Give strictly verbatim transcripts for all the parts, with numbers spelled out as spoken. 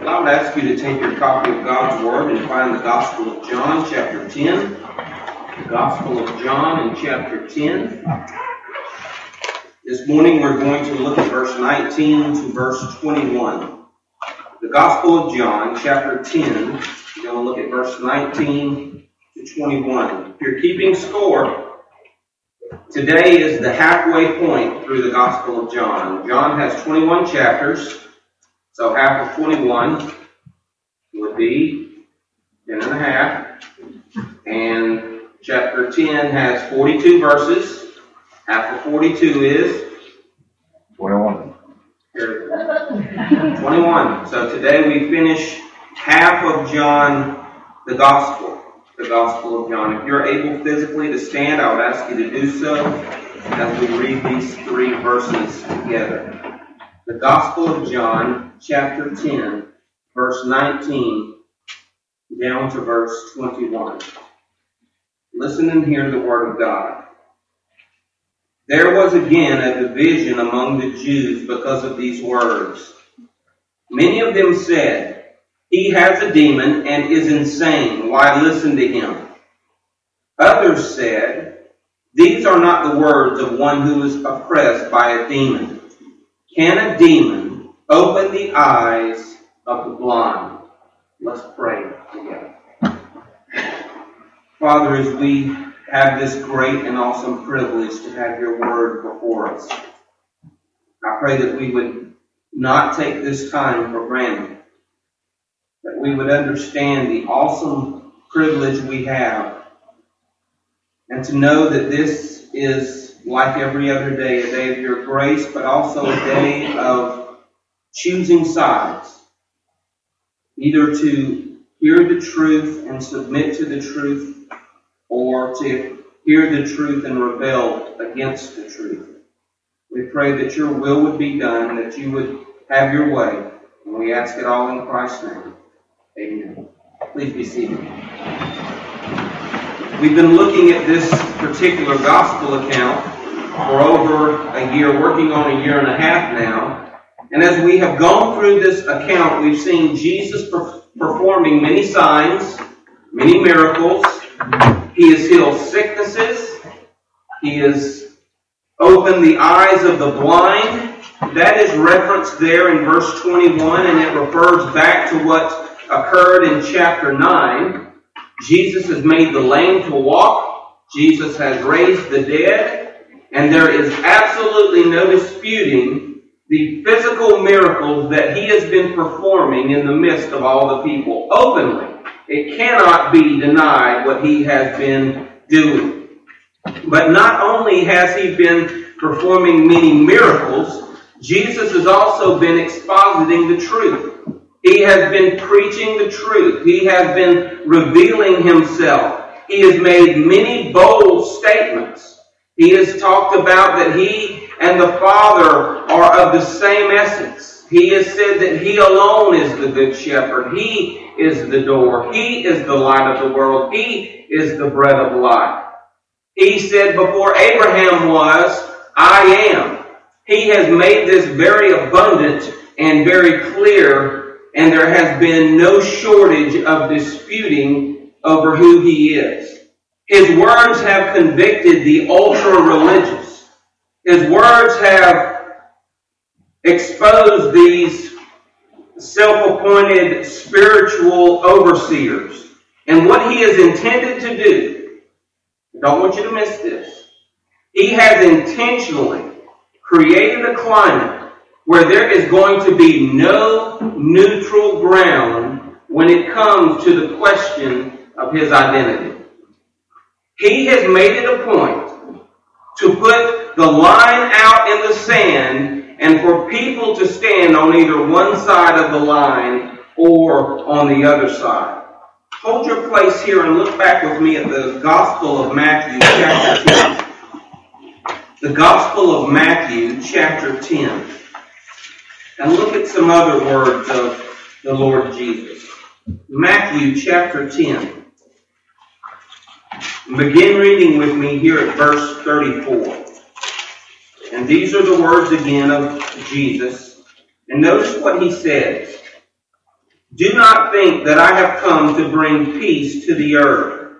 I would ask you to take your copy of God's Word and find the Gospel of John, chapter ten. The Gospel of John in chapter ten. This morning we're going to look at verse nineteen to verse twenty-one. The Gospel of John, chapter ten. We're going to look at verse nineteen to twenty-one. If you're keeping score, today is the halfway point through the Gospel of John. John has twenty-one chapters. So half of twenty-one would be ten and a half. And chapter ten has forty-two verses. Half of forty-two is? twenty-one. twenty-one. So today we finish half of John, the Gospel. The Gospel of John. If you're able physically to stand, I would ask you to do so as we read these three verses together. The Gospel of John, chapter ten, verse nineteen, down to verse twenty-one. Listen and hear the word of God. There was again a division among the Jews because of these words. Many of them said, "He has a demon and is insane. Why listen to him?" Others said, "These are not the words of one who is oppressed by a demon. Can a demon open the eyes of the blind?" Let's pray together. Father, as we have this great and awesome privilege to have your word before us, I pray that we would not take this time for granted, that we would understand the awesome privilege we have, and to know that this is, like every other day, a day of your grace, but also a day of choosing sides, either to hear the truth and submit to the truth, or to hear the truth and rebel against the truth. We pray that your will would be done, that you would have your way, and we ask it all in Christ's name. Amen. Please be seated. We've been looking at this particular gospel account for over a year, working on a year and a half now. And as we have gone through this account, we've seen Jesus per- performing many signs, many miracles. He has healed sicknesses. He has opened the eyes of the blind. That is referenced there in verse twenty-one, and it refers back to what occurred in chapter nine. Jesus has made the lame to walk. Jesus has raised the dead. And there is absolutely no disputing the physical miracles that he has been performing in the midst of all the people openly. It cannot be denied what he has been doing. But not only has he been performing many miracles, Jesus has also been expositing the truth. He has been preaching the truth. He has been revealing himself. He has made many bold statements. He has talked about that he and the Father are of the same essence. He has said that he alone is the good shepherd. He is the door. He is the light of the world. He is the bread of life. He said before Abraham was, "I am." He has made this very abundant and very clear, and there has been no shortage of disputing over who he is. His words have convicted the ultra-religious. His words have exposed these self-appointed spiritual overseers. And what he has intended to do, I don't want you to miss this, he has intentionally created a climate where there is going to be no neutral ground when it comes to the question of his identity. He has made it a point to put the line out in the sand and for people to stand on either one side of the line or on the other side. Hold your place here and look back with me at the Gospel of Matthew, chapter ten. The Gospel of Matthew, chapter ten. And look at some other words of the Lord Jesus. Matthew, chapter ten. Begin reading with me here at verse thirty-four. And these are the words again of Jesus. And notice what he says. Do not think that I have come to bring peace to the earth.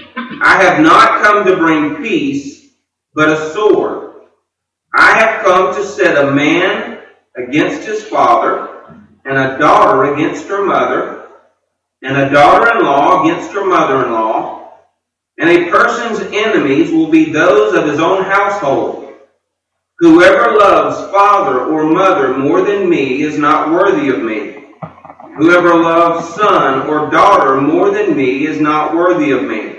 I have not come to bring peace, but a sword. I have come to set a man against his father, and a daughter against her mother, and a daughter-in-law against her mother-in-law, and a person's enemies will be those of his own household. Whoever loves father or mother more than me is not worthy of me. Whoever loves son or daughter more than me is not worthy of me.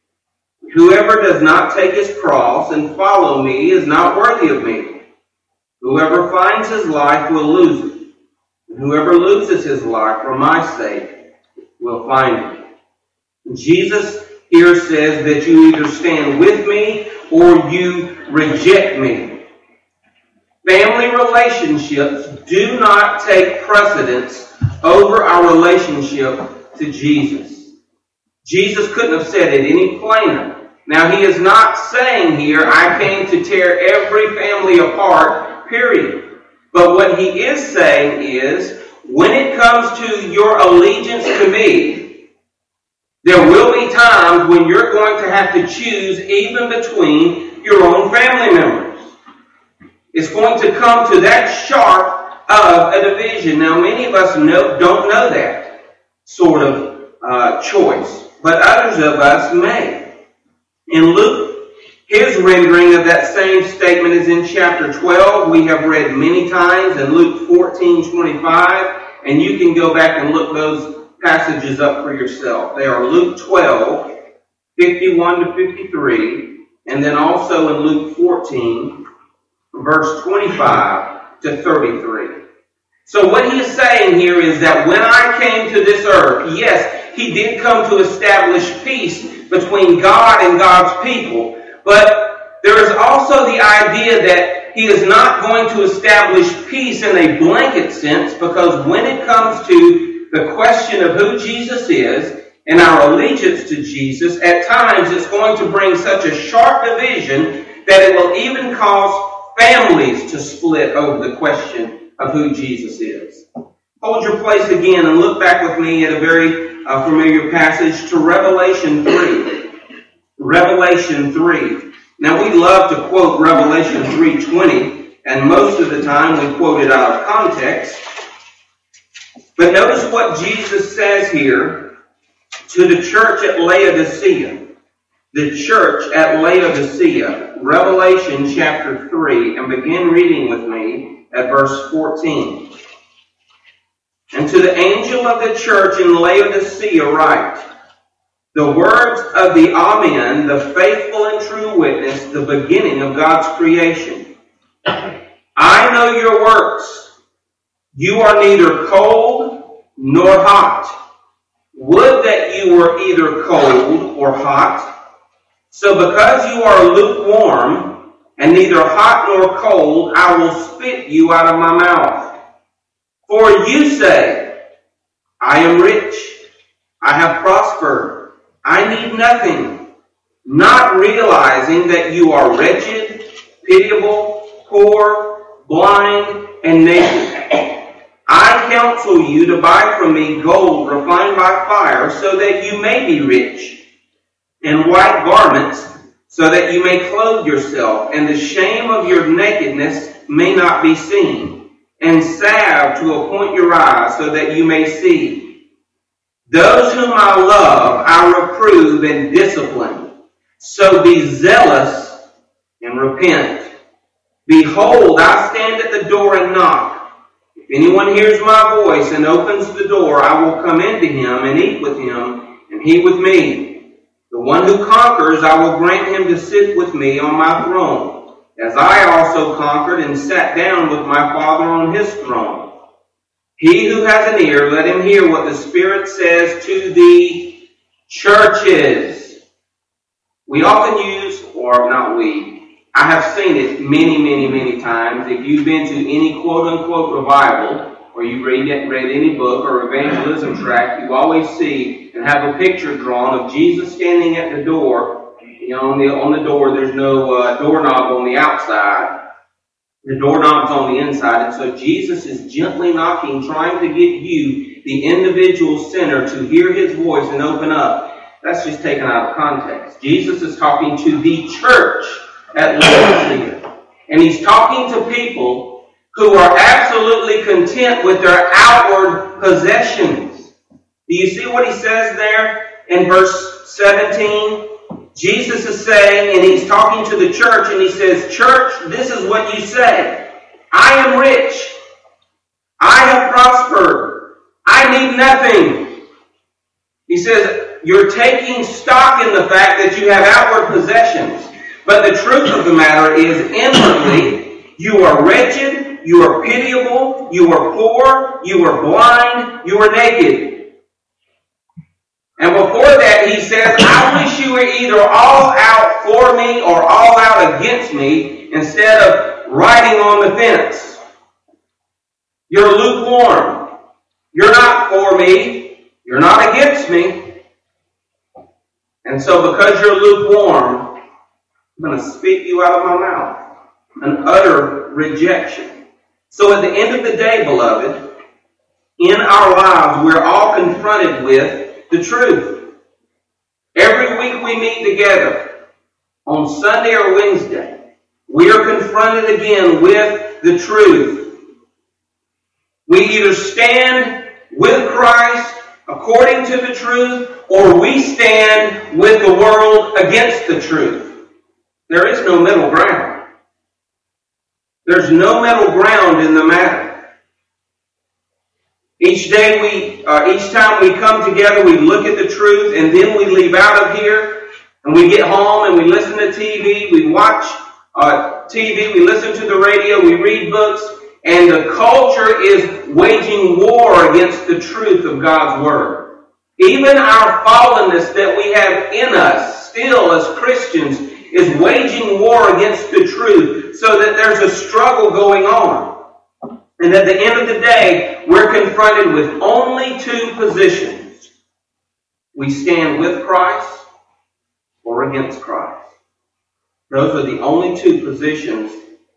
Whoever does not take his cross and follow me is not worthy of me. Whoever finds his life will lose it. And whoever loses his life for my sake will find it. Jesus here says that you either stand with me or you reject me. Family relationships do not take precedence over our relationship to Jesus. Jesus couldn't have said it any plainer. Now, he is not saying here, I came to tear every family apart, period. But what he is saying is, when it comes to your allegiance to me, there will be times when you're going to have to choose even between your own family members. It's going to come to that sharp of a division. Now, many of us know, don't know that sort of uh, choice, but others of us may. In Luke, his rendering of that same statement is in chapter twelve. We have read many times in Luke fourteen twenty-five, and you can go back and look those passages up for yourself. They are Luke twelve, fifty-one to fifty-three, and then also in Luke fourteen, verse twenty-five to thirty-three. So what he is saying here is that when I came to this earth, yes, he did come to establish peace between God and God's people. But there is also the idea that he is not going to establish peace in a blanket sense, because when it comes to the question of who Jesus is and our allegiance to Jesus, at times it's going to bring such a sharp division that it will even cause families to split over the question of who Jesus is. Hold your place again and look back with me at a very uh, familiar passage to Revelation three. Revelation three. Now, we love to quote Revelation three twenty, and most of the time we quote it out of context. But notice what Jesus says here to the church at Laodicea. The church at Laodicea, Revelation chapter three, and begin reading with me at verse fourteen. And to the angel of the church in Laodicea write, the words of the Amen, the faithful and true witness, the beginning of God's creation. I know your works. You are neither cold nor hot. Would that you were either cold or hot. So because you are lukewarm and neither hot nor cold, I will spit you out of my mouth. For you say, I am rich, I have prospered, I need nothing, not realizing that you are wretched, pitiable, poor, blind, and naked. I counsel you to buy from me gold refined by fire, so that you may be rich, and white garments, so that you may clothe yourself, and the shame of your nakedness may not be seen, and salve to appoint your eyes, so that you may see. Those whom I love, I reprove and discipline. So be zealous and repent. Behold, I stand at the door and knock. If anyone hears my voice and opens the door, I will come into him and eat with him, and he with me. The one who conquers, I will grant him to sit with me on my throne, as I also conquered and sat down with my Father on his throne. He who has an ear, let him hear what the Spirit says to the churches. We often use, or not we, I have seen it many, many, many times. If you've been to any quote-unquote revival, or you've read, read any book or evangelism tract, you always see and have a picture drawn of Jesus standing at the door. You know, on the, on the door, there's no uh, doorknob on the outside. The doorknob's on the inside. And so Jesus is gently knocking, trying to get you the individual sinner to hear his voice and open up, that's just taken out of context. Jesus is talking to the church at Laodicea. And he's talking to people who are absolutely content with their outward possessions. Do you see what he says there in verse seventeen? Jesus is saying, and he's talking to the church, and he says, church, this is what you say. I am rich. I have prospered. I need nothing. He says, you're taking stock in the fact that you have outward possessions. But the truth of the matter is, inwardly, you are wretched, you are pitiable, you are poor, you are blind, you are naked. And before that, he says, I wish you were either all out for me or all out against me instead of riding on the fence. You're lukewarm. You're not for me. You're not against me. And so because you're lukewarm, I'm going to spit you out of my mouth. An utter rejection. So at the end of the day, beloved, in our lives, we're all confronted with the truth. Every week we meet together on Sunday or Wednesday, we are confronted again with the truth. We either stand with Christ according to the truth, or we stand with the world against the truth. There is no middle ground. There's no middle ground in the matter. Each day we, uh, each time we come together, we look at the truth, and then we leave out of here, and we get home and we listen to T V, we watch uh, T V, we listen to the radio, we read books, and the culture is waging war against the truth of God's Word. Even our fallenness that we have in us, still as Christians, is waging war against the truth, so that there's a struggle going on. And at the end of the day, we're confronted with only two positions. We stand with Christ or against Christ. Those are the only two positions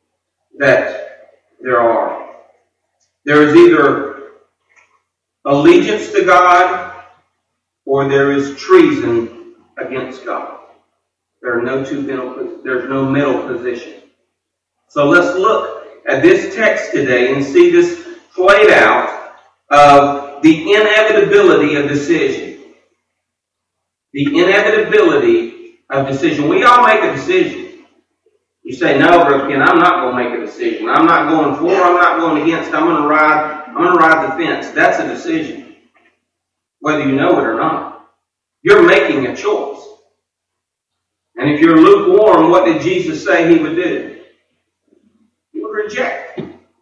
that there are. There is either allegiance to God or there is treason against God. There are no two middle, there's no middle position. So let's look at this text today and see this played out of the inevitability of decision. The inevitability of decision. We all make a decision. You say, no, Brother Ken, I'm not going to make a decision. I'm not going for, I'm not going against, I'm going to ride, I'm going to ride the fence. That's a decision. Whether you know it or not. You're making a choice. And if you're lukewarm, what did Jesus say he would do? Reject.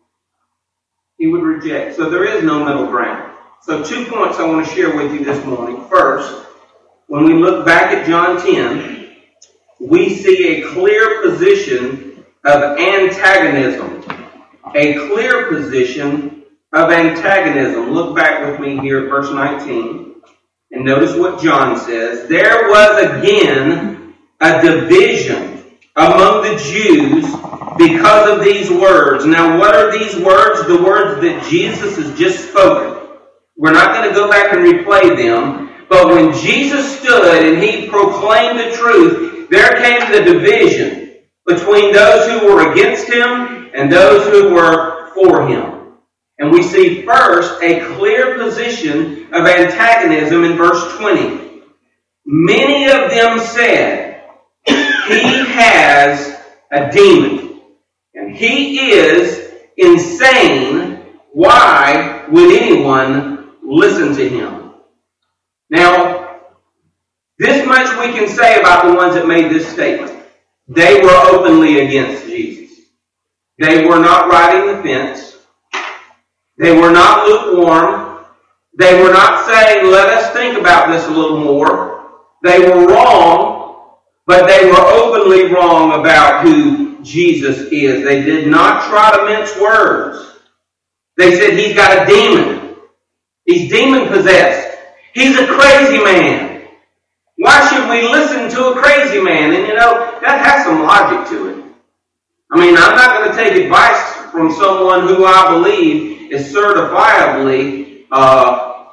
He would reject. So there is no middle ground. So two points I want to share with you this morning. First, when we look back at John ten, we see a clear position of antagonism. A clear position of antagonism. Look back with me here at verse nineteen. And notice what John says. There was again a division among the Jews because of these words. Now, what are these words? The words that Jesus has just spoken. We're not going to go back and replay them. But when Jesus stood and he proclaimed the truth, there came the division between those who were against him and those who were for him. And we see first a clear position of antagonism in verse twenty. Many of them said, he has a demon, and he is insane. Why would anyone listen to him? Now, this much we can say about the ones that made this statement. They were openly against Jesus. They were not riding the fence. They were not lukewarm. They were not saying, let us think about this a little more. They were wrong, but they were openly wrong about who Jesus is. They did not try to mince words. They said he's got a demon. He's demon-possessed. He's a crazy man. Why should we listen to a crazy man? And you know, that has some logic to it. I mean, I'm not going to take advice from someone who I believe is certifiably uh,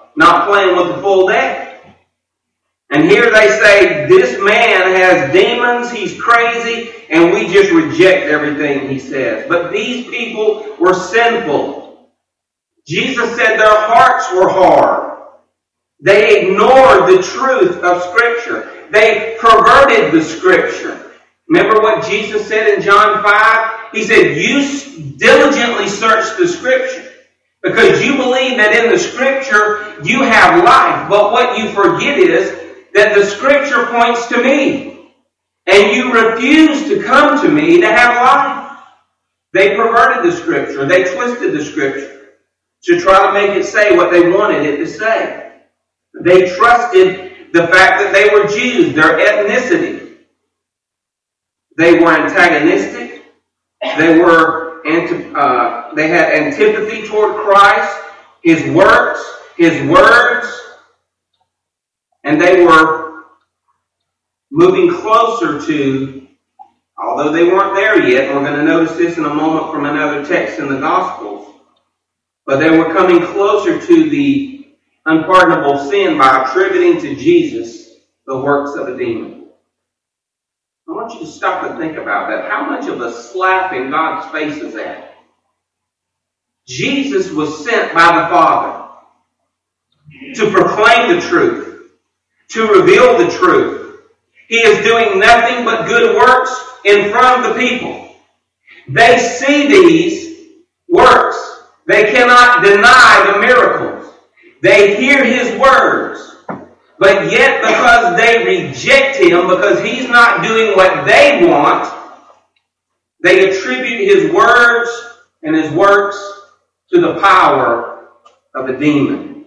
not playing with the full deck. And here they say, this man has demons, he's crazy, and we just reject everything he says. But these people were sinful. Jesus said their hearts were hard. They ignored the truth of Scripture. They perverted the Scripture. Remember what Jesus said in John five? He said, you diligently search the Scripture because you believe that in the Scripture you have life. But what you forget is that the Scripture points to me, and you refuse to come to me to have life. They perverted the Scripture. They twisted the Scripture to try to make it say what they wanted it to say. They trusted the fact that they were Jews, their ethnicity. They were antagonistic. They were anti, uh, they had antipathy toward Christ, His works, His words. And they were moving closer to, although they weren't there yet, and we're going to notice this in a moment from another text in the Gospels, but they were coming closer to the unpardonable sin by attributing to Jesus the works of a demon. I want you to stop and think about that. How much of a slap in God's face is that? Jesus was sent by the Father to proclaim the truth, to reveal the truth. He is doing nothing but good works in front of the people. They see these works. They cannot deny the miracles. They hear His words. But yet, because they reject Him, because He's not doing what they want, they attribute His words and His works to the power of a demon.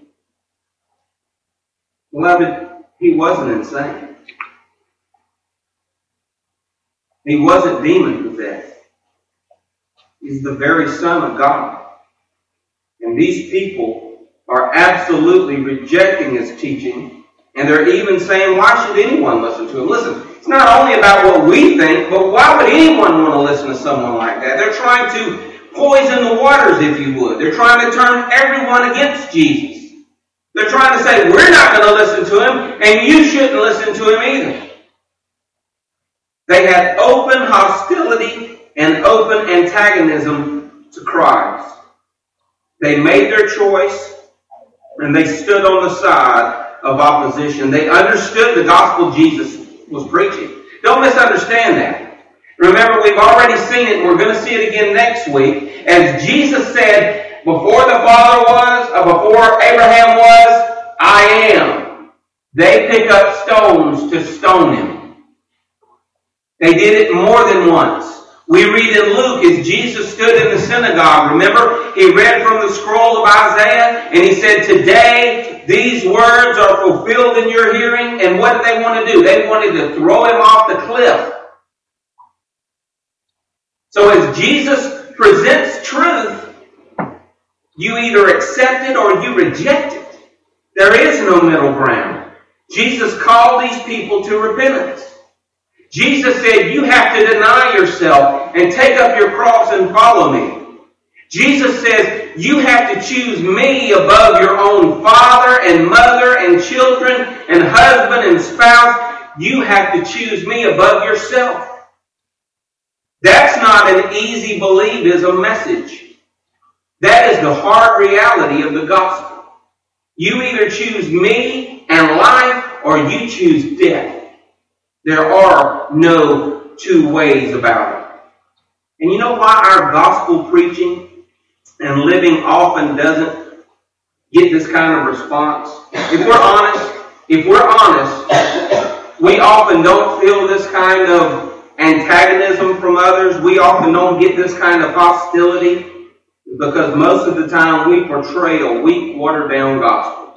Beloved, He wasn't insane. He wasn't demon-possessed. He's the very Son of God. And these people are absolutely rejecting His teaching, and they're even saying, why should anyone listen to Him? Listen, it's not only about what we think, but why would anyone want to listen to someone like that? They're trying to poison the waters, if you would. They're trying to turn everyone against Jesus. They're trying to say, we're not going to listen to Him, and you shouldn't listen to Him either. They had open hostility and open antagonism to Christ. They made their choice, and they stood on the side of opposition. They understood the gospel Jesus was preaching. Don't misunderstand that. Remember, we've already seen it, and we're going to see it again next week. As Jesus said, before the Father was, or before Abraham was, I am. They pick up stones to stone Him. They did it more than once. We read in Luke as Jesus stood in the synagogue. Remember, He read from the scroll of Isaiah, and He said, today these words are fulfilled in your hearing. And what did they want to do? They wanted to throw Him off the cliff. So as Jesus presents truth, you either accept it or you reject it. There is no middle ground. Jesus called these people to repentance. Jesus said, you have to deny yourself and take up your cross and follow me. Jesus says, you have to choose me above your own father and mother and children and husband and spouse. You have to choose me above yourself. That's not an easy believism message. That is the hard reality of the gospel. You either choose me and life, or you choose death. There are no two ways about it. And you know why our gospel preaching and living often doesn't get this kind of response? If we're honest, if we're honest, we often don't feel this kind of antagonism from others. We often don't get this kind of hostility because most of the time we portray a weak, watered-down gospel.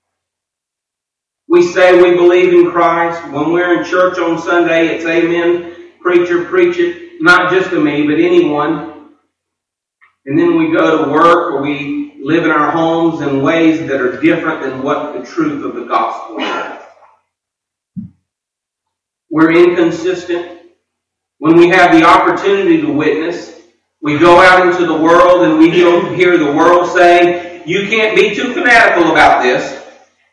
We say we believe in Christ. When we're in church on Sunday, it's amen, preacher, preach it. Not just to me, but anyone. And then we go to work or we live in our homes in ways that are different than what the truth of the gospel is. We're inconsistent. When we have the opportunity to witness, we go out into the world and we hear the world say, you can't be too fanatical about this.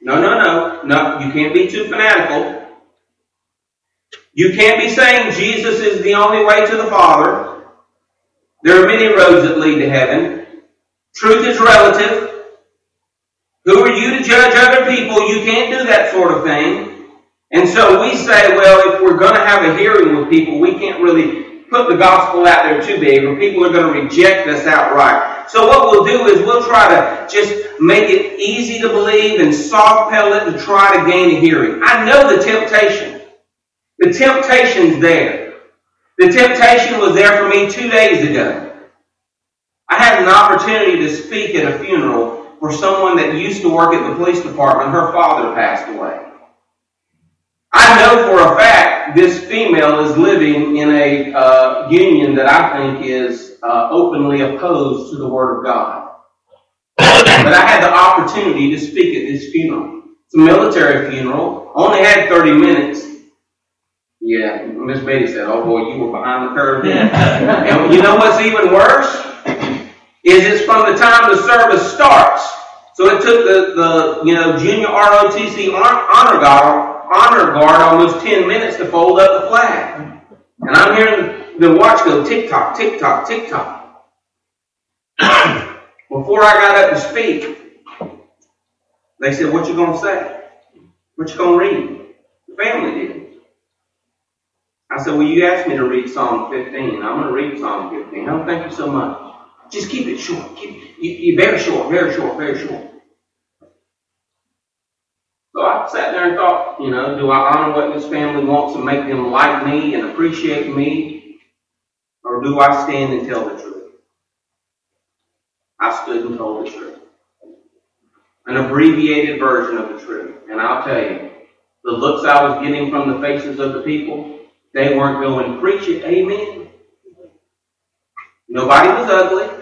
No, no, no. No, you can't be too fanatical. You can't be saying Jesus is the only way to the Father. There are many roads that lead to heaven. Truth is relative. Who are you to judge other people? You can't do that sort of thing. And so we say, well, if we're going to have a hearing with people, we can't really put the gospel out there too big, or people are going to reject us outright. So what we'll do is we'll try to just make it easy to believe and soft pedal it to try to gain a hearing. I know the temptation. The temptation's there. The temptation was there for me two days ago. I had an opportunity to speak at a funeral for someone that used to work at the police department. Her father passed away. I know for a fact this female is living in a uh, union that I think is uh, openly opposed to the Word of God. But I had the opportunity to speak at this funeral. It's a military funeral. Only had thirty minutes. Yeah, Miss Betty said, oh boy, you were behind the curve then. And you know what's even worse? Is it's from the time the service starts. So it took the, the you know, junior R O T C honor guard, honor guard almost ten minutes to fold up the flag. And I'm hearing the, the watch go tick-tock, tick-tock, tick-tock. Before I got up to speak, they said, what you going to say? What you going to read? The family did. I said, well, you asked me to read Psalm fifteen. I'm going to read Psalm fifteen. Oh, thank you so much. Just keep it short. Keep you, you very short, very short, very short. So I sat there and thought, you know, do I honor what this family wants and make them like me and appreciate me? Or do I stand and tell the truth? I stood and told the truth. An abbreviated version of the truth. And I'll tell you, the looks I was getting from the faces of the people, they weren't going, preach it, amen. Nobody was ugly.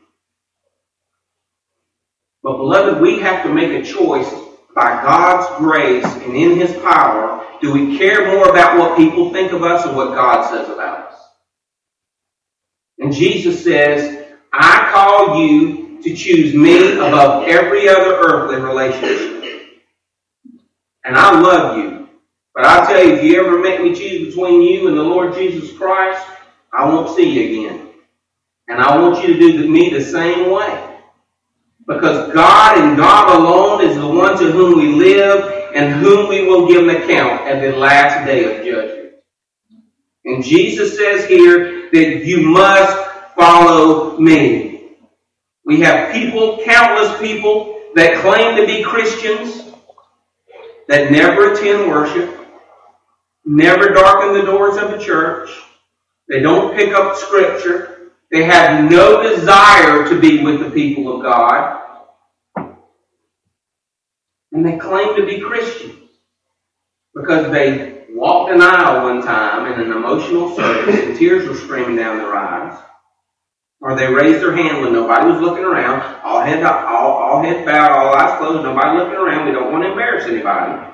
But beloved, we have to make a choice by God's grace and in His power. Do we care more about what people think of us or what God says about us? And Jesus says, I call you to choose me above every other earthly relationship. And I love you. But I'll tell you, if you ever make me choose between you and the Lord Jesus Christ, I won't see you again. And I want you to do to me the same way. Because God and God alone is the one to whom we live and whom we will give an account at the last day of judgment. And Jesus says here that you must follow me. We have people, countless people, that claim to be Christians, that never attend worship, never darken the doors of the church, they don't pick up Scripture, they have no desire to be with the people of God. And they claim to be Christians because they walked an aisle one time in an emotional service and tears were streaming down their eyes. Or they raised their hand when nobody was looking around, all head, all, all head bowed, all eyes closed, nobody looking around. We don't want to embarrass anybody.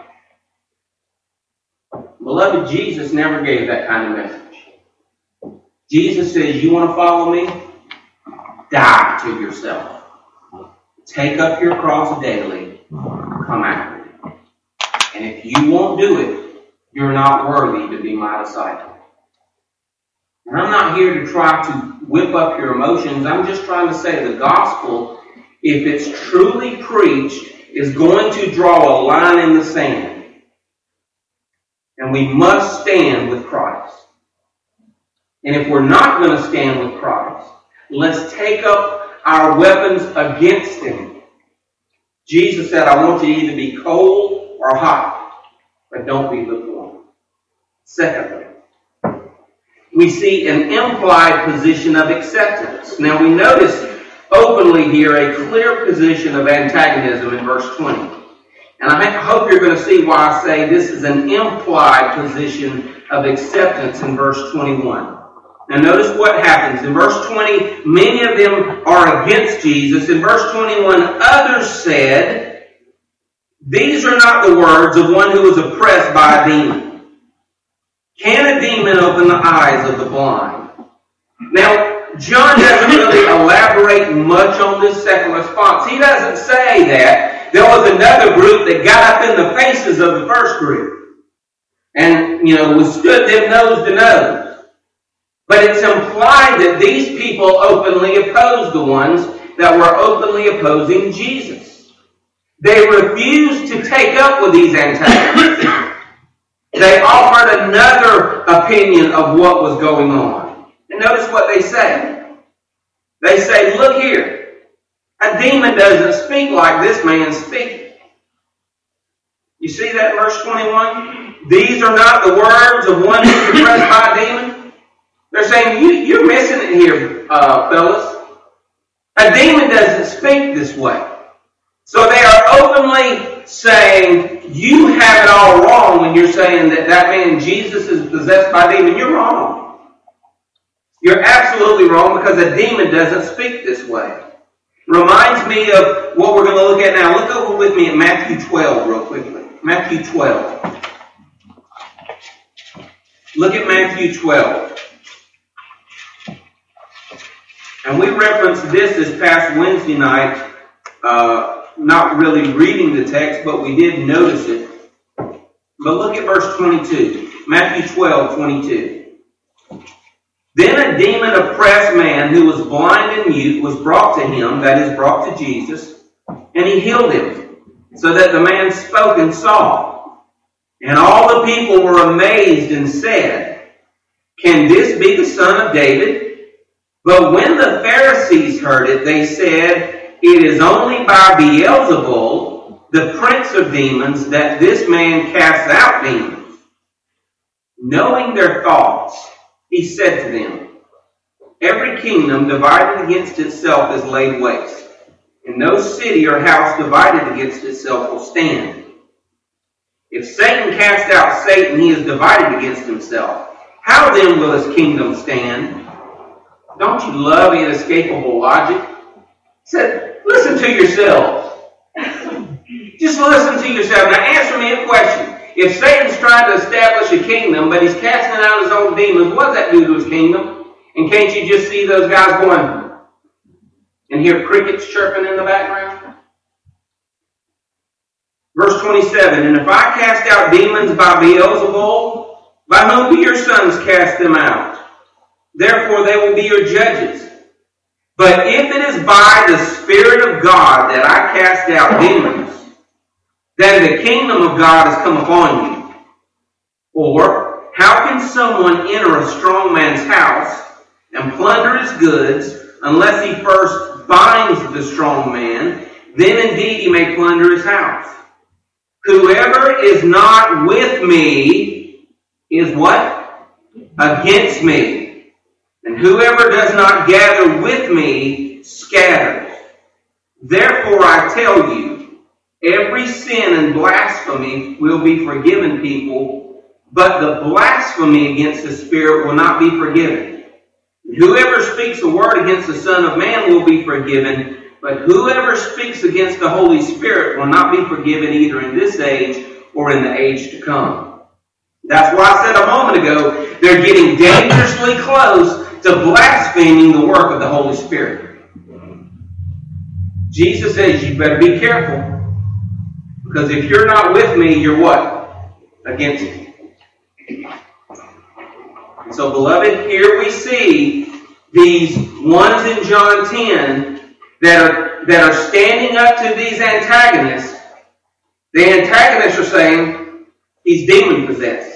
Beloved, Jesus never gave that kind of message. Jesus says, you want to follow me? Die to yourself. Take up your cross daily. Come after me. And if you won't do it, you're not worthy to be my disciple. And I'm not here to try to whip up your emotions. I'm just trying to say the gospel, if it's truly preached, is going to draw a line in the sand. And we must stand with Christ. And if we're not going to stand with Christ, let's take up our weapons against Him. Jesus said, I want you to either be cold or hot, but don't be lukewarm. Secondly, we see an implied position of acceptance. Now we notice openly here a clear position of antagonism in verse twenty. And I hope you're going to see why I say this is an implied position of acceptance in verse twenty-one. Now notice what happens. In verse twenty, many of them are against Jesus. In verse twenty-one, others said, these are not the words of one who is oppressed by a demon. Can a demon open the eyes of the blind? Now, John doesn't really elaborate much on this second response. He doesn't say that. there was another group that got up in the faces of the first group. And, you know, withstood them nose to nose. But it's implied that these people openly opposed the ones that were openly opposing Jesus. They refused to take up with these antagonists. They offered another opinion of what was going on. And notice what they say. They say, look here. A demon doesn't speak like this man speaks. You see that in verse twenty-one? These are not the words of one who's oppressed by a demon. They're saying, you, you're missing it here, uh, fellas. A demon doesn't speak this way. So they are openly saying, you have it all wrong when you're saying that that man Jesus is possessed by a demon. You're wrong. You're absolutely wrong because a demon doesn't speak this way. Reminds me of what we're going to look at now. Look over with me at Matthew twelve real quickly. Matthew twelve. Look at Matthew twelve. And we referenced this this past Wednesday night, uh, not really reading the text, but we did notice it. But look at verse twenty-two. Matthew twelve, twenty-two. Then a demon-oppressed man who was blind and mute was brought to him, that is, brought to Jesus, and he healed him, so that the man spoke and saw. And all the people were amazed and said, can this be the son of David? But when the Pharisees heard it, they said, it is only by Beelzebul, the prince of demons, that this man casts out demons. Knowing their thoughts, he said to them, every kingdom divided against itself is laid waste, and no city or house divided against itself will stand. If Satan cast out Satan, he is divided against himself. How then will his kingdom stand? Don't you love inescapable logic? He said, listen to yourselves. Just listen to yourself. Now answer me a question. If Satan's trying to establish a kingdom, but he's casting out his own demons, what does that do to his kingdom? And can't you just see those guys going and hear crickets chirping in the background? Verse twenty-seven, and if I cast out demons by Beelzebul, by whom do your sons cast them out? Therefore they will be your judges. But if it is by the Spirit of God that I cast out demons, then the kingdom of God has come upon you. Or, how can someone enter a strong man's house and plunder his goods unless he first binds the strong man? Then indeed he may plunder his house. Whoever is not with me is what? Against me. And whoever does not gather with me scatters. Therefore I tell you, every sin and blasphemy will be forgiven people, but the blasphemy against the Spirit will not be forgiven. Whoever speaks a word against the Son of Man will be forgiven, but whoever speaks against the Holy Spirit will not be forgiven either in this age or in the age to come. That's why I said a moment ago, they're getting dangerously close to blaspheming the work of the Holy Spirit. Jesus says, you better be careful. Because if you're not with me, you're what? Against me. And so, beloved, here we see these ones in John ten that are, that are standing up to these antagonists. The antagonists are saying, he's demon-possessed.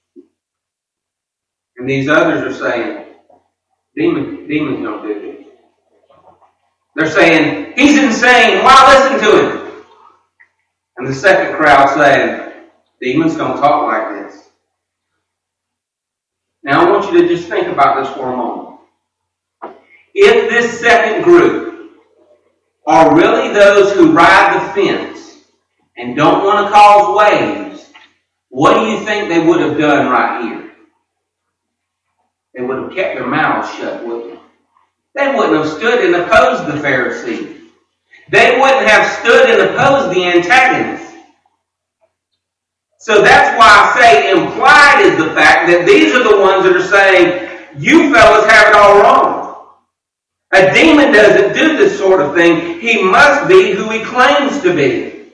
And these others are saying, Demon, demons don't do this. They're saying, he's insane. Why listen to him? And the second crowd saying, demons don't talk like this. Now I want you to just think about this for a moment. If this second group are really those who ride the fence and don't want to cause waves, what do you think they would have done right here? They would have kept their mouths shut, wouldn't they? They wouldn't have stood and opposed the Pharisees. They wouldn't have stood and opposed the antagonists. So that's why I say implied is the fact that these are the ones that are saying, you fellas have it all wrong. A demon doesn't do this sort of thing. He must be who he claims to be.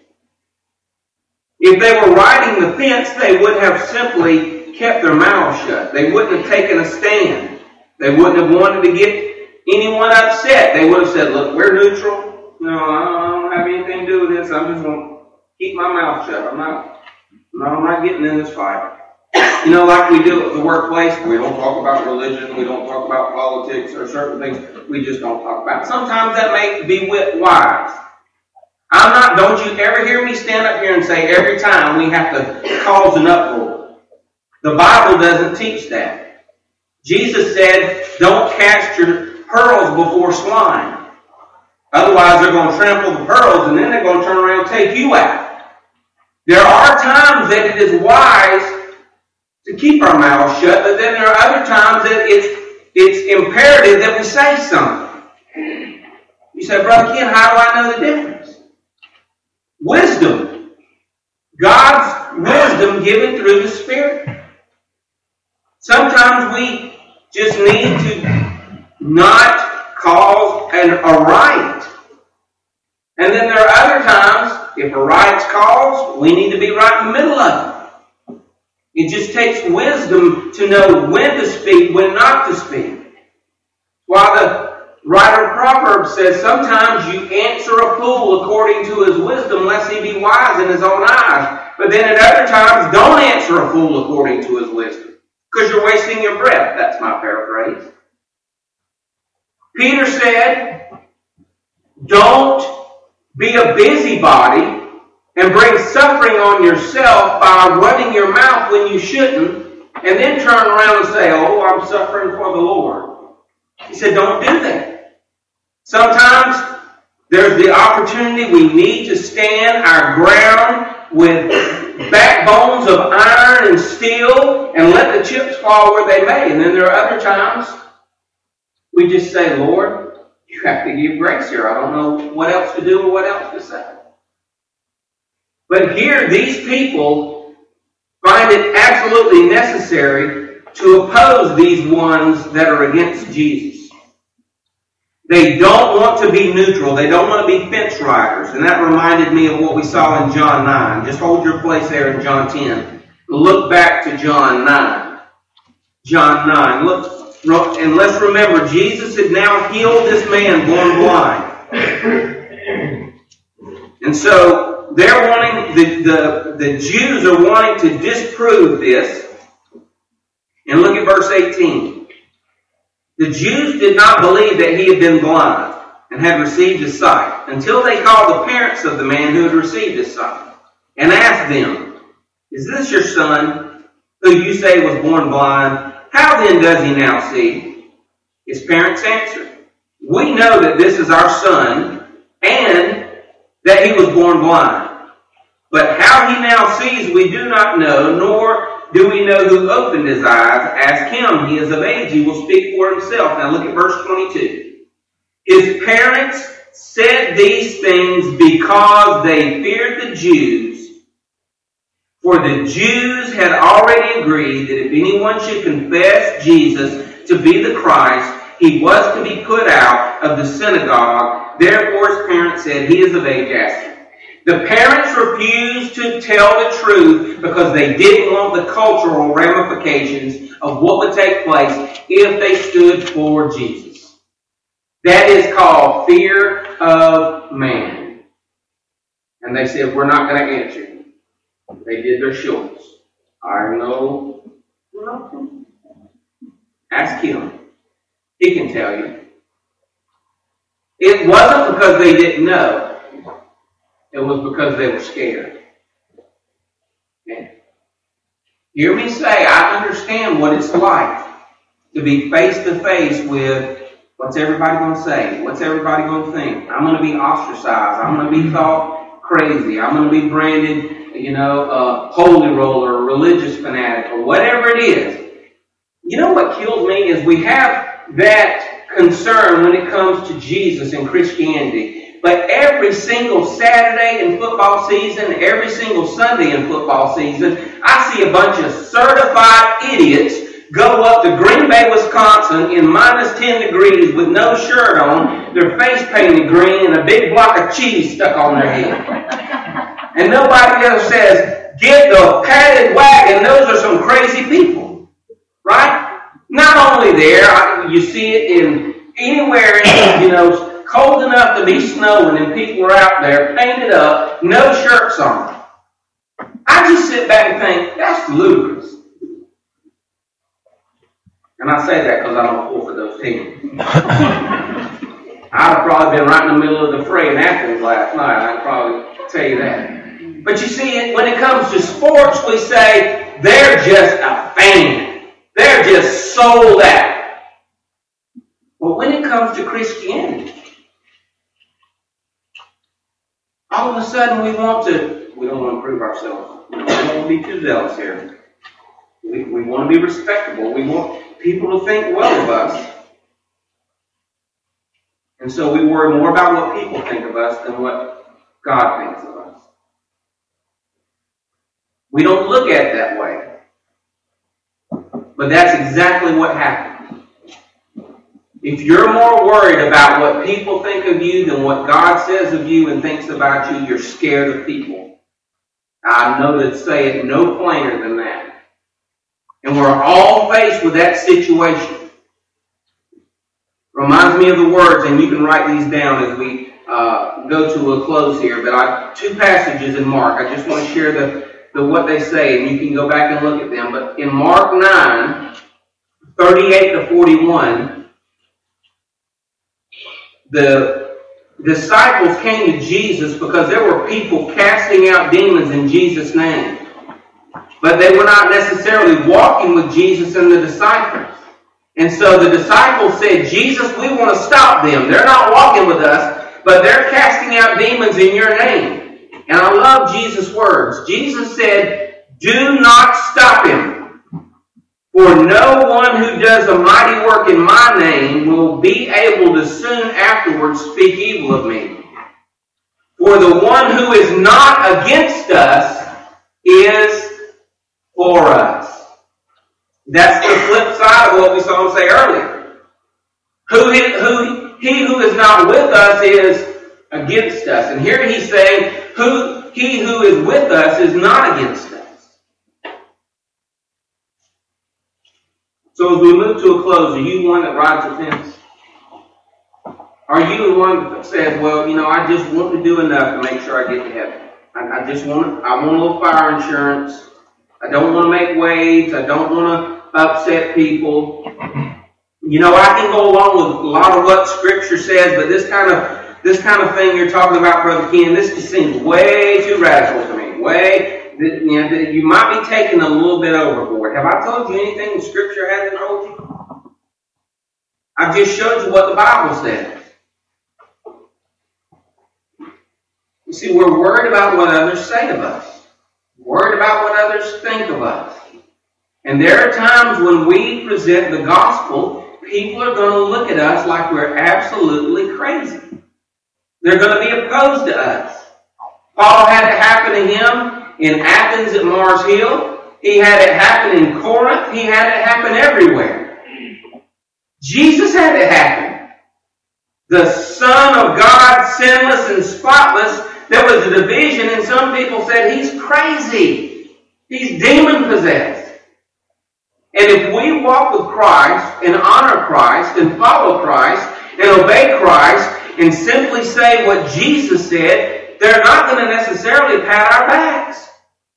If they were riding the fence, they would have simply kept their mouths shut. They wouldn't have taken a stand. They wouldn't have wanted to get anyone upset. They would have said, look, we're neutral. No, I don't have anything to do with this. I'm just going to keep my mouth shut. I'm not, no, I'm not getting in this fight. You know, like we do at the workplace, we don't talk about religion, we don't talk about politics or certain things, we just don't talk about. Sometimes that may be wise. I'm not, don't you ever hear me stand up here and say every time we have to cause an uproar. The Bible doesn't teach that. Jesus said, don't cast your pearls before swine. Otherwise they're going to trample the pearls and then they're going to turn around and take you out. There are times that it is wise to keep our mouths shut, but then there are other times that it's, it's imperative that we say something. You say, Brother Ken, how do I know the difference? Wisdom. God's wisdom given through the Spirit. Sometimes we just need to not cause an, a riot. And then there are other times, if a riot's caused, we need to be right in the middle of it. It just takes wisdom to know when to speak, when not to speak. While the writer of Proverbs says, sometimes you answer a fool according to his wisdom, lest he be wise in his own eyes. But then at other times, don't answer a fool according to his wisdom, because you're wasting your breath. That's my paraphrase. Peter said, don't be a busybody and bring suffering on yourself by running your mouth when you shouldn't, and then turn around and say, oh, I'm suffering for the Lord. He said, don't do that. Sometimes there's the opportunity we need to stand our ground with backbones of iron and steel and let the chips fall where they may. And then there are other times we just say, Lord, you have to give grace here. I don't know what else to do or what else to say. But here, these people find it absolutely necessary to oppose these ones that are against Jesus. They don't want to be neutral. They don't want to be fence riders. And that reminded me of what we saw in John nine. Just hold your place there in John ten. Look back to John nine. John nine. Look, and let's remember, Jesus had now healed this man born blind. And so, they're wanting, the, the, the Jews are wanting to disprove this. And look at verse eighteen. The Jews did not believe that he had been blind and had received his sight until they called the parents of the man who had received his sight and asked them, is this your son who you say was born blind? How then does he now see? His parents answered, we know that this is our son and that he was born blind. But how he now sees we do not know, nor do we know who opened his eyes. Ask him, he is of age, he will speak for himself. Now look at verse twenty-two. His parents said these things because they feared the Jews. For the Jews had already agreed that if anyone should confess Jesus to be the Christ, he was to be put out of the synagogue. Therefore his parents said, he is of age, ask him. The parents refused to tell the truth because they didn't want the cultural ramifications of what would take place if they stood for Jesus. That is called fear of man. And they said, we're not going to answer you. They did their shorts. I know. Ask him. He can tell you. It wasn't because they didn't know. It was because they were scared. Okay. Hear me say, I understand what it's like to be face to face with what's everybody going to say? What's everybody going to think? I'm going to be ostracized. I'm going to be thought crazy. I'm going to be branded, you know, a holy roller, a religious fanatic, or whatever it is. You know what kills me is we have that concern when it comes to Jesus and Christianity. But every single Saturday in football season, every single Sunday in football season, I see a bunch of certified idiots go up to Green Bay, Wisconsin in minus ten degrees with no shirt on, their face painted green, and a big block of cheese stuck on their head. And nobody else says, get the padded wagon, those are some crazy people, right? Not only there, you see it in anywhere, you know, cold enough to be snowing and people are out there painted up, no shirts on. I just sit back and think, that's ludicrous. And I say that because I don't pull for those teams. I'd have probably been right in the middle of the fray in Athens last night. I can probably tell you that. But you see, when it comes to sports, we say they're just a fan. They're just sold out. But when it comes to Christianity, all of a sudden we want to, we don't want to prove ourselves. We don't want to be too zealous here. We, we want to be respectable. We want people to think well of us. And so we worry more about what people think of us than what God thinks of us. We don't look at it that way. But that's exactly what happens. If you're more worried about what people think of you than what God says of you and thinks about you, you're scared of people. I know to say it no plainer than that. And we're all faced with that situation. Reminds me of the words, and you can write these down as we uh, go to a close here. But I two passages in Mark. I just want to share the, the what they say, and you can go back and look at them. But in Mark nine, thirty-eight to forty-one, the disciples came to Jesus because there were people casting out demons in Jesus' name. But they were not necessarily walking with Jesus and the disciples. And so the disciples said, Jesus, we want to stop them. They're not walking with us, but they're casting out demons in your name. And I love Jesus' words. Jesus said, do not stop him. For no one who does a mighty work in my name will be able to soon afterwards speak evil of me. For the one who is not against us is for us. That's the flip side of what we saw him say earlier. Who he, who, he who is not with us is against us. And here he's saying, who he who is with us is not against us. So as we move to a close, are you one that rides a fence? Are you the one that says, well, you know, I just want to do enough to make sure I get to heaven. I, I just want, I want a little fire insurance. I don't want to make waves. I don't want to upset people. You know, I can go along with a lot of what Scripture says, but this kind of this kind of thing you're talking about, Brother Ken, this just seems way too radical to me. Way, you know, you might be taking a little bit overboard. Have I told you anything Scripture hasn't told you? I've just showed you what the Bible says. You see, we're worried about what others say of us. Worried about what others think of us. And there are times when we present the gospel, people are going to look at us like we're absolutely crazy. They're going to be opposed to us. Paul had it happen to him in Athens at Mars Hill. He had it happen in Corinth. He had it happen everywhere. Jesus had it happen. The Son of God, sinless and spotless. There was a division, and some people said, he's crazy. He's demon-possessed. And if we walk with Christ and honor Christ and follow Christ and obey Christ and simply say what Jesus said, they're not going to necessarily pat our backs.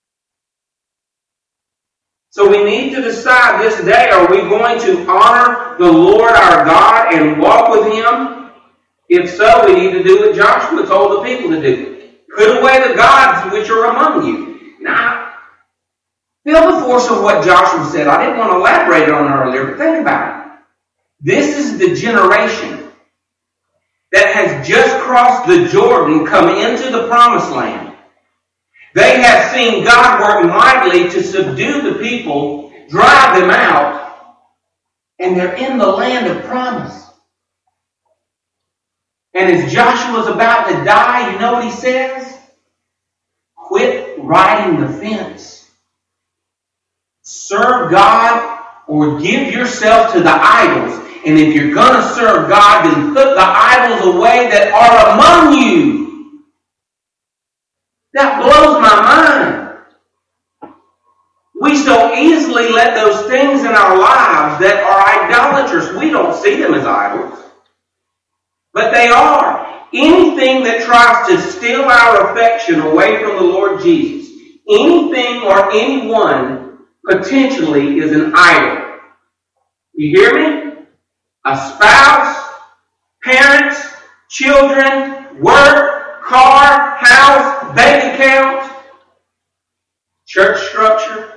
So we need to decide this day, are we going to honor the Lord our God and walk with Him? If so, we need to do what Joshua told the people to do. Put away the gods which are among you. Now, feel the force of what Joshua said. I didn't want to elaborate on it earlier, but think about it. This is the generation that has just crossed the Jordan, come into the promised land. They have seen God work mightily to subdue the people, drive them out, and they're in the land of promise. And as Joshua's about to die, you know what he says? Quit riding the fence. Serve God or give yourself to the idols. And if you're going to serve God, then put the idols away that are among you. That blows my mind. easily let those things in our lives that are idolatrous, we don't see them as idols, but they are. Anything that tries to steal our affection away from the Lord Jesus, anything or anyone potentially is an idol. You hear me? A spouse, parents, children, work, car, house, bank account, church structure,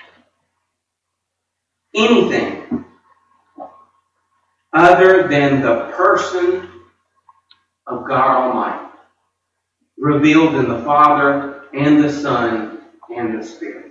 anything other than the person of God Almighty, revealed in the Father and the Son and the Spirit.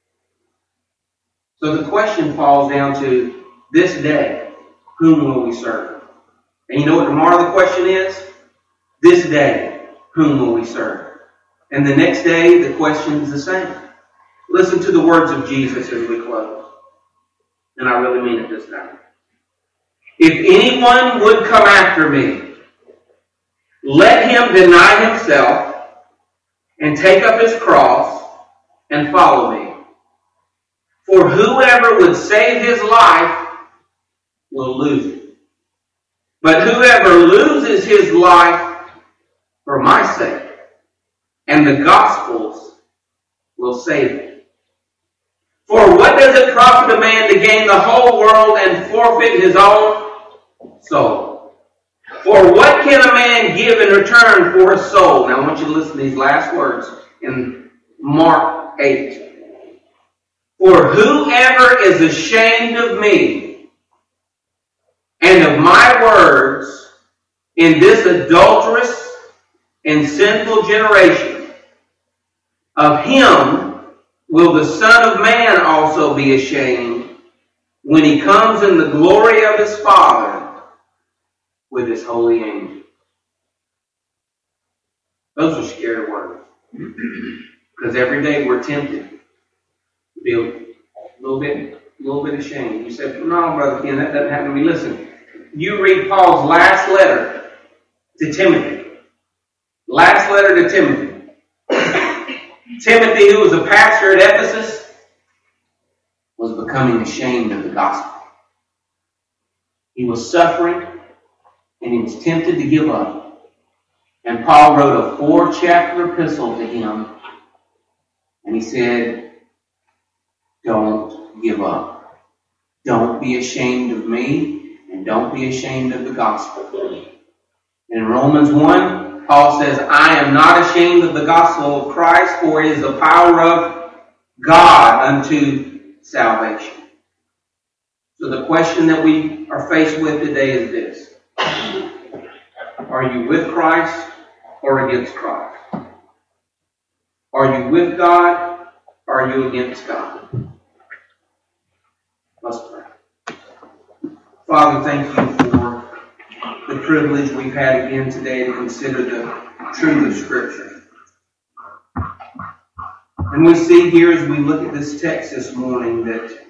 So the question falls down to this day, whom will we serve? And you know what tomorrow the question is? This day, whom will we serve? And the next day, the question is the same. Listen to the words of Jesus as we close. And I really mean it this time. If anyone would come after me, let him deny himself and take up his cross and follow me. For whoever would save his life will lose it. But whoever loses his life for my sake and the gospel's will save it. For what does it profit a man to gain the whole world and forfeit his own soul? For what can a man give in return for his soul? Now I want you to listen to these last words in Mark eight. For whoever is ashamed of me and of my words in this adulterous and sinful generation, of him will the Son of Man also be ashamed when he comes in the glory of his Father with his holy angels. Those are scary words. Because every day we're tempted to be a little bit, a little bit ashamed. You said, no, Brother Ken, that doesn't happen to me. Listen, you read Paul's last letter to Timothy. Last letter to Timothy. Timothy, who was a pastor at Ephesus, was becoming ashamed of the gospel. He was suffering, and he was tempted to give up. And Paul wrote a four-chapter epistle to him, and he said, don't give up. Don't be ashamed of me, and don't be ashamed of the gospel. In Romans one, Paul says, I am not ashamed of the gospel of Christ, for it is the power of God unto salvation. So the question that we are faced with today is this. Are you with Christ or against Christ? Are you with God or are you against God? Let's pray. Father, thank you for the privilege we've had again today to consider the truth of Scripture. And we see here as we look at this text this morning that